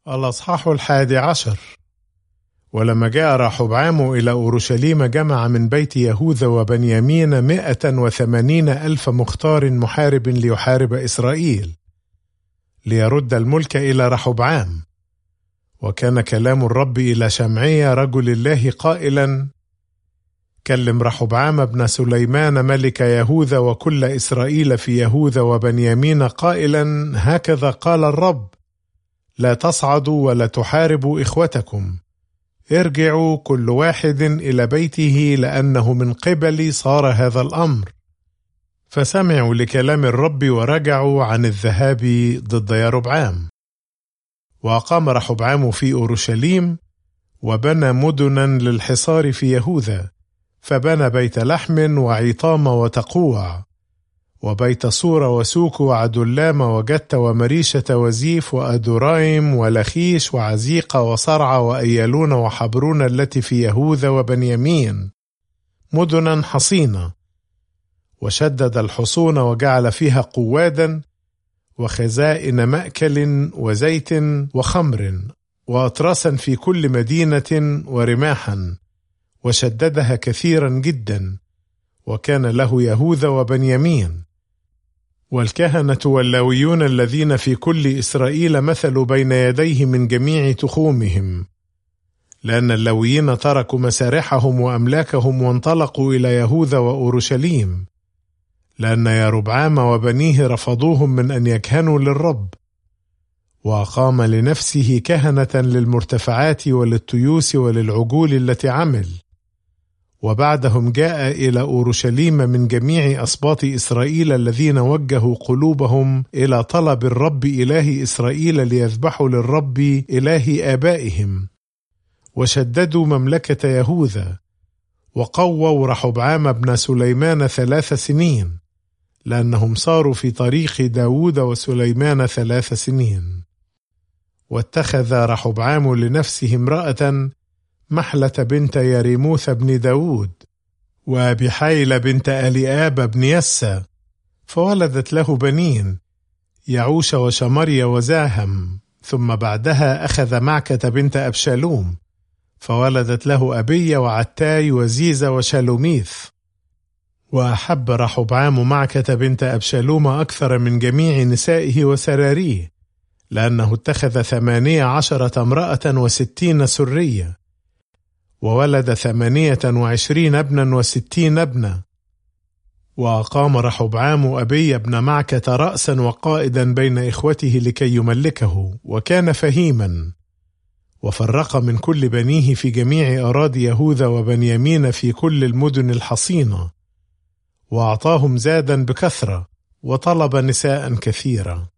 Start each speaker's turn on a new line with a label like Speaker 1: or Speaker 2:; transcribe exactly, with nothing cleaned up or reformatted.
Speaker 1: الأصحاح الحادي عشر. ولما جاء رحبعام إلى أورشليم جمع من بيت يهوذا وبنيامين مائة وثمانين ألف مختار محارب ليحارب إسرائيل ليرد الملك إلى رحبعام. وكان كلام الرب إلى شمعي رجل الله قائلا: كلم رحبعام بن سليمان ملك يهوذا وكل إسرائيل في يهوذا وبنيامين قائلا: هكذا قال الرب: لا تصعدوا ولا تحاربوا إخوتكم، ارجعوا كل واحد إلى بيته، لأنه من قبلي صار هذا الأمر. فسمعوا لكلام الرب ورجعوا عن الذهاب ضد يربعام. وأقام رحبعام في أورشليم وبنى مدنا للحصار في يهوذا، فبنى بيت لحم وعيطام وتقوع، وبيت صور وسوك وعدلام وجت ومريشة وزيف وأدورايم ولخيش وعزيقة وصرع وأيالون وحبرون التي في يهوذا وبنيامين، مدنا حصينة. وشدد الحصون وجعل فيها قوادا وخزائن مأكل وزيت وخمر وأطراسا في كل مدينة ورماحا، وشددها كثيرا جدا. وكان له يهوذا وبنيامين. والكهنة واللاويون الذين في كل إسرائيل مثلوا بين يديه من جميع تخومهم، لأن اللاويين تركوا مسارحهم وأملاكهم وانطلقوا إلى يهوذا وأورشليم، لأن يربعام وبنيه رفضوهم من أن يكهنوا للرب. وأقام لنفسه كهنة للمرتفعات وللتيوس وللعجول التي عمل. وبعدهم جاء إلى أورشليم من جميع أسباط إسرائيل الذين وجهوا قلوبهم إلى طلب الرب إله إسرائيل ليذبحوا للرب إله آبائهم، وشددوا مملكة يهوذا، وقووا رحبعام بن سليمان ثلاث سنين، لأنهم صاروا في طريق داود وسليمان ثلاث سنين. واتخذ رحبعام لنفسه امرأة، محلة بنت يريموث بن داود، وأبيحيل بنت أليآب بن يسى، فولدت له بنين، يعوش وشمري وزاهم. ثم بعدها أخذ معكة بنت أبشالوم، فولدت له أبي وعتاي وزيز وشالوميث. وأحب رحبعام معكة بنت أبشالوم أكثر من جميع نسائه وسراريه، لأنه اتخذ ثمانية عشرة امرأة وستين سرية، وولد ثمانية وعشرين ابنا وستين ابنا. وأقام رحبعام أبي بن معكة رأسا وقائدا بين إخوته لكي يملكه، وكان فهيما. وفرق من كل بنيه في جميع أراضي يهوذا وبنيامين في كل المدن الحصينة، وأعطاهم زادا بكثرة، وطلب نساء كثيرة.